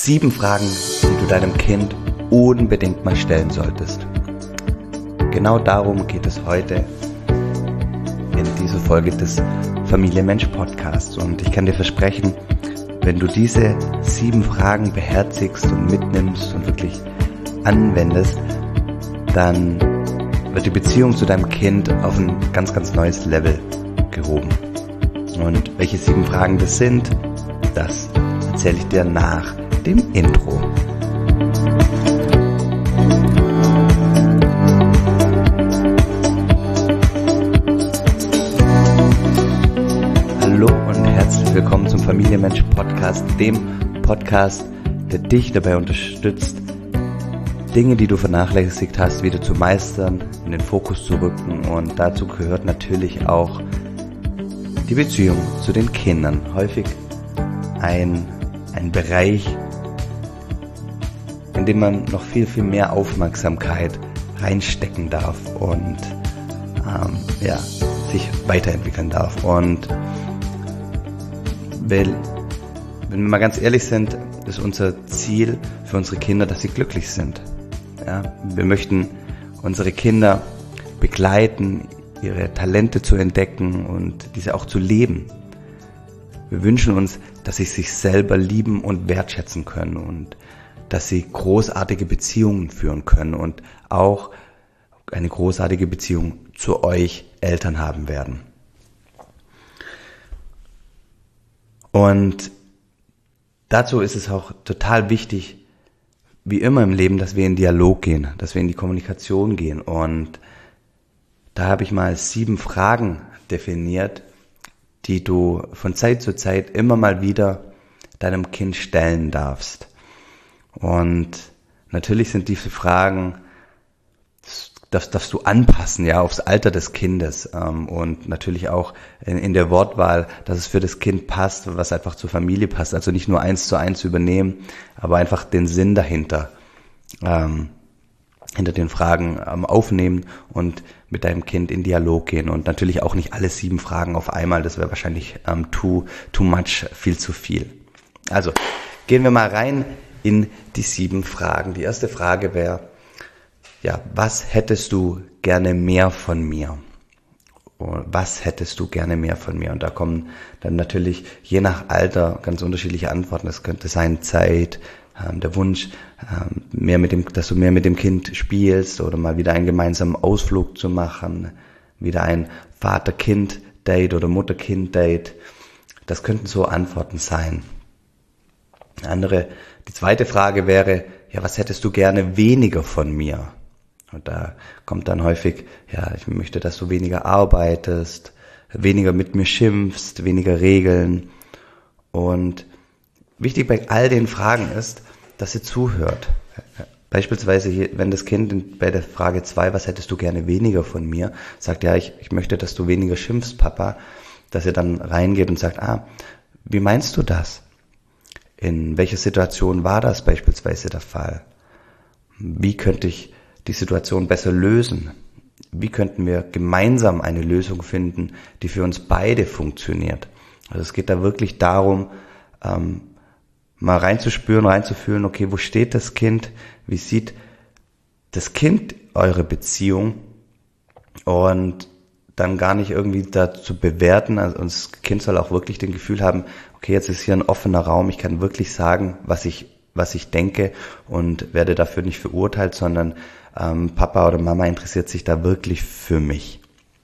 7 Fragen, die du deinem Kind unbedingt mal stellen solltest. Genau darum geht es heute in dieser Folge des Familie-Mensch-Podcasts. Und ich kann dir versprechen, wenn du diese 7 Fragen beherzigst und mitnimmst und wirklich anwendest, dann wird die Beziehung zu deinem Kind auf ein ganz, ganz neues Level gehoben. Und welche 7 Fragen das sind, das erzähle ich dir nach dem Intro. Hallo und herzlich willkommen zum Familie-Mensch-Podcast, dem Podcast, der dich dabei unterstützt, Dinge, die du vernachlässigt hast, wieder zu meistern, in den Fokus zu rücken. Und dazu gehört natürlich auch die Beziehung zu den Kindern. Häufig ein Bereich, in dem man noch viel, viel mehr Aufmerksamkeit reinstecken darf und sich weiterentwickeln darf. Und wenn wir mal ganz ehrlich sind, ist unser Ziel für unsere Kinder, dass sie glücklich sind. Ja, wir möchten unsere Kinder begleiten, ihre Talente zu entdecken und diese auch zu leben. Wir wünschen uns, dass sie sich selber lieben und wertschätzen können und dass sie großartige Beziehungen führen können und auch eine großartige Beziehung zu euch Eltern haben werden. Und dazu ist es auch total wichtig, wie immer im Leben, dass wir in Dialog gehen, dass wir in die Kommunikation gehen. Und da habe ich mal 7 Fragen definiert, die du von Zeit zu Zeit immer mal wieder deinem Kind stellen darfst. Und natürlich sind diese Fragen, das darfst du anpassen, ja, aufs Alter des Kindes, und natürlich auch in der Wortwahl, dass es für das Kind passt, was einfach zur Familie passt. Also nicht nur 1:1 übernehmen, aber einfach den Sinn dahinter, hinter den Fragen aufnehmen und mit deinem Kind in Dialog gehen. Und natürlich auch nicht alle 7 Fragen auf einmal, das wäre wahrscheinlich too much, viel zu viel. Also gehen wir mal rein in die 7 Fragen. Die erste Frage wäre, was hättest du gerne mehr von mir? Was hättest du gerne mehr von mir? Und da kommen dann natürlich je nach Alter ganz unterschiedliche Antworten. Das könnte sein Zeit, der Wunsch, dass du mehr mit dem Kind spielst oder mal wieder einen gemeinsamen Ausflug zu machen, wieder ein Vater-Kind-Date oder Mutter-Kind-Date. Das könnten so Antworten sein. Die zweite Frage wäre, was hättest du gerne weniger von mir? Und da kommt dann häufig, ich möchte, dass du weniger arbeitest, weniger mit mir schimpfst, weniger Regeln. Und wichtig bei all den Fragen ist, dass sie zuhört. Beispielsweise, wenn das Kind bei der Frage 2, was hättest du gerne weniger von mir, sagt, ich möchte, dass du weniger schimpfst, Papa, dass er dann reingeht und sagt, wie meinst du das? In welcher Situation war das beispielsweise der Fall? Wie könnte ich die Situation besser lösen? Wie könnten wir gemeinsam eine Lösung finden, die für uns beide funktioniert? Also es geht da wirklich darum, mal reinzuspüren, reinzufühlen, okay, wo steht das Kind? Wie sieht das Kind eure Beziehung? Und dann gar nicht irgendwie dazu bewerten. Also das Kind soll auch wirklich das Gefühl haben, okay, jetzt ist hier ein offener Raum, ich kann wirklich sagen, was ich denke und werde dafür nicht verurteilt, sondern Papa oder Mama interessiert sich da wirklich für mich.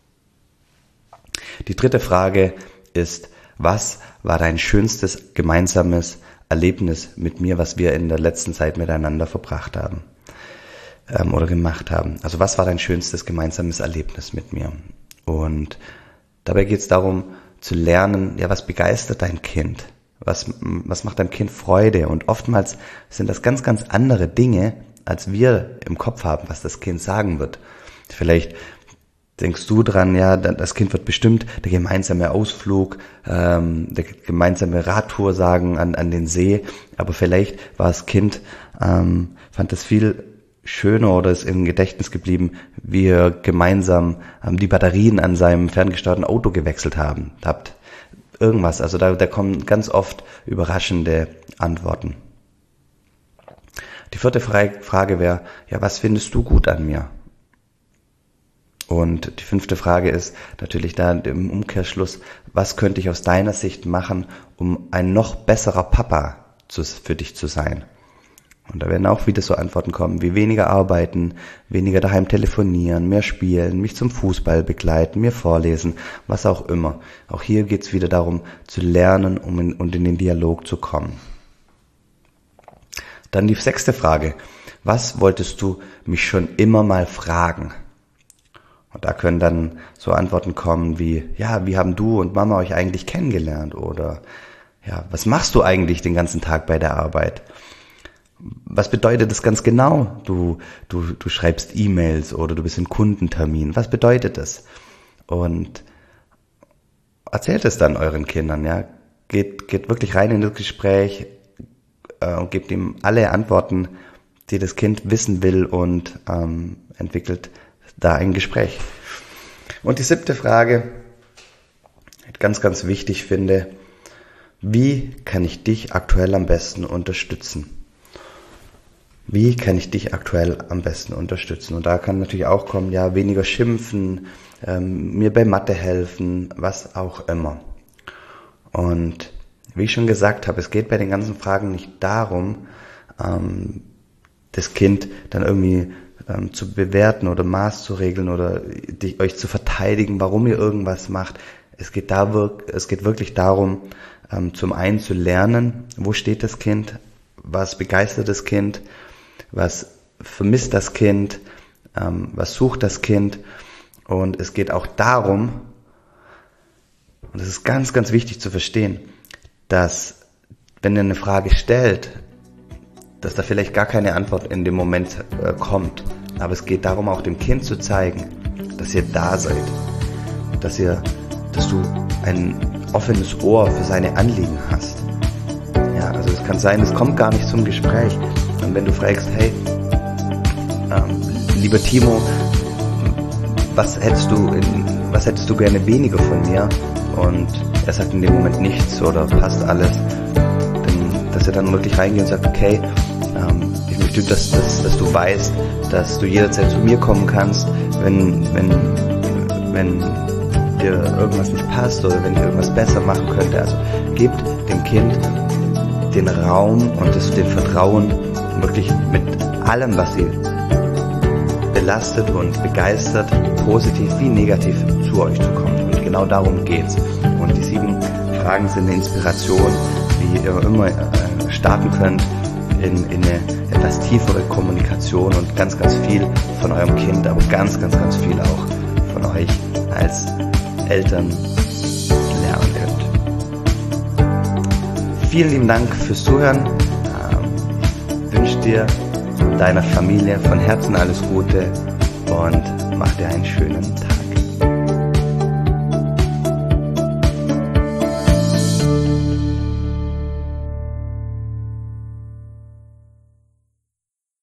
Die dritte Frage ist, was war dein schönstes gemeinsames Erlebnis mit mir, was wir in der letzten Zeit miteinander verbracht haben oder gemacht haben? Also was war dein schönstes gemeinsames Erlebnis mit mir? Und dabei geht es darum zu lernen, was begeistert dein Kind? Was macht deinem Kind Freude? Und oftmals sind das ganz, ganz andere Dinge, als wir im Kopf haben, was das Kind sagen wird. Vielleicht denkst du dran, das Kind wird bestimmt der gemeinsame Ausflug, der gemeinsame Radtour sagen an den See, aber vielleicht war das Kind, fand das viel schöner oder ist im Gedächtnis geblieben, wie ihr gemeinsam die Batterien an seinem ferngesteuerten Auto gewechselt habt. Irgendwas, also da kommen ganz oft überraschende Antworten. Die vierte Frage wäre, ja, was findest du gut an mir? Und die fünfte Frage ist natürlich da im Umkehrschluss, was könnte ich aus deiner Sicht machen, um ein noch besserer Papa für dich zu sein? Und da werden auch wieder so Antworten kommen, wie weniger arbeiten, weniger daheim telefonieren, mehr spielen, mich zum Fußball begleiten, mir vorlesen, was auch immer. Auch hier geht es wieder darum, zu lernen und in den Dialog zu kommen. Dann die sechste Frage, was wolltest du mich schon immer mal fragen? Und da können dann so Antworten kommen wie, ja, wie haben du und Mama euch eigentlich kennengelernt? Oder, ja, was machst du eigentlich den ganzen Tag bei der Arbeit? Was bedeutet das ganz genau? Du schreibst E-Mails oder du bist in Kundentermin. Was bedeutet das? Und erzählt es dann euren Kindern, ja. Geht wirklich rein in das Gespräch und gebt ihm alle Antworten, die das Kind wissen will und entwickelt da ein Gespräch. Und die siebte Frage, ganz, ganz wichtig finde, wie kann ich dich aktuell am besten unterstützen? Wie kann ich dich aktuell am besten unterstützen? Und da kann natürlich auch kommen, ja, weniger schimpfen, mir bei Mathe helfen, was auch immer. Und wie ich schon gesagt habe, es geht bei den ganzen Fragen nicht darum, das Kind dann irgendwie zu bewerten oder Maß zu regeln oder euch zu verteidigen, warum ihr irgendwas macht. Es geht wirklich darum, zum einen zu lernen, wo steht das Kind, was begeistert das Kind, was vermisst das Kind, was sucht das Kind. Und es geht auch darum, und das ist ganz, ganz wichtig zu verstehen, dass wenn ihr eine Frage stellt, dass da vielleicht gar keine Antwort in dem Moment kommt. Aber es geht darum, auch dem Kind zu zeigen, dass ihr da seid, dass du ein offenes Ohr für seine Anliegen hast. Ja, also es kann sein, es kommt gar nicht zum Gespräch. Und wenn du fragst, hey, lieber Timo, was hättest du gerne weniger von mir? Und er sagt in dem Moment nichts oder passt alles, dass er dann wirklich reingeht und sagt, okay, ich möchte, dass du weißt, dass du jederzeit zu mir kommen kannst, wenn dir irgendwas nicht passt oder wenn ich irgendwas besser machen könnte. Also gebt dem Kind den Raum und das Vertrauen, wirklich mit allem, was sie belastet und begeistert, positiv wie negativ zu euch zu kommen. Und genau darum geht's. Und die 7 Fragen sind eine Inspiration, wie ihr immer starten könnt in eine etwas tiefere Kommunikation und ganz, ganz viel von eurem Kind, aber ganz, ganz, ganz viel auch von euch als Eltern lernen könnt. Vielen lieben Dank fürs Zuhören. Ich wünsche dir, deiner Familie von Herzen alles Gute und mach dir einen schönen Tag.